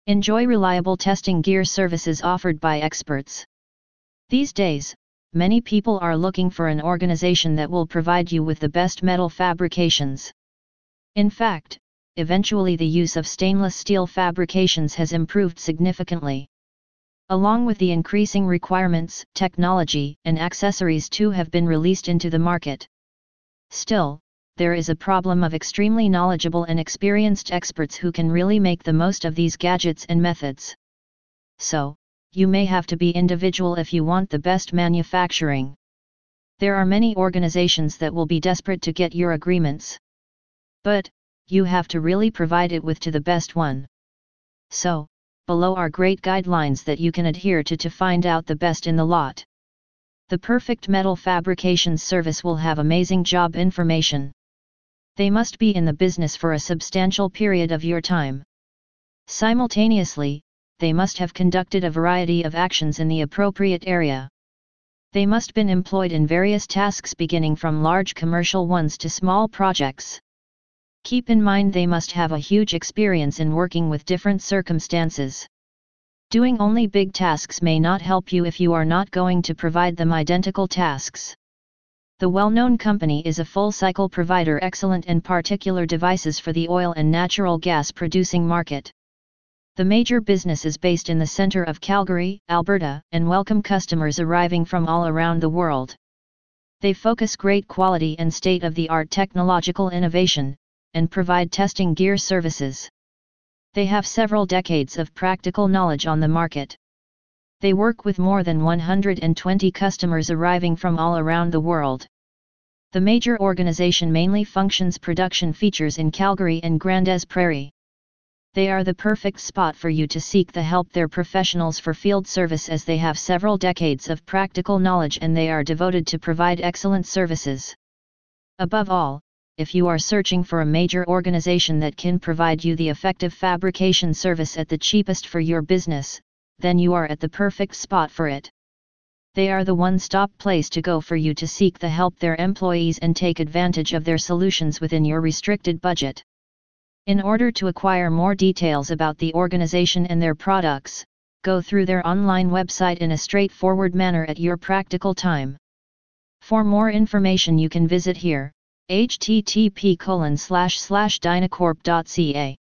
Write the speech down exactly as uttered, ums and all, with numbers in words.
Enjoy reliable testing gear services offered by experts. These days, many people are looking for an organization that will provide you with the best metal fabrications. In fact, eventually the use of stainless steel fabrications has improved significantly. Along with the increasing requirements, technology and accessories too have been released into the market. Still, there is a problem of extremely knowledgeable and experienced experts who can really make the most of these gadgets and methods. So, you may have to be individual if you want the best manufacturing. There are many organizations that will be desperate to get your agreements. But, you have to really provide it with to the best one. So, below are great guidelines that you can adhere to to find out the best in the lot. The Perfect Metal Fabrications Service will have amazing job information. They must be in the business for a substantial period of your time. Simultaneously, they must have conducted a variety of actions in the appropriate area. They must have been employed in various tasks beginning from large commercial ones to small projects. Keep in mind they must have a huge experience in working with different circumstances. Doing only big tasks may not help you if you are not going to provide them identical tasks. The well-known company is a full-cycle provider, excellent and particular devices for the oil and natural gas producing market. The major business is based in the center of Calgary, Alberta, and welcome customers arriving from all around the world. They focus great quality and state-of-the-art technological innovation, and provide testing gear services. They have several decades of practical knowledge on the market. They work with more than one hundred twenty customers arriving from all around the world. The major organization mainly functions production features in Calgary and Grandes Prairie. They are the perfect spot for you to seek the help their professionals for field service, as they have several decades of practical knowledge and they are devoted to provide excellent services. Above all, if you are searching for a major organization that can provide you the effective fabrication service at the cheapest for your business, then you are at the perfect spot for it. They are the one-stop place to go for you to seek the help their employees and take advantage of their solutions within your restricted budget. In order to acquire more details about the organization and their products, go through their online website in a straightforward manner at your practical time. For more information you can visit here, h t t p colon slash slash dynacorp dot c a.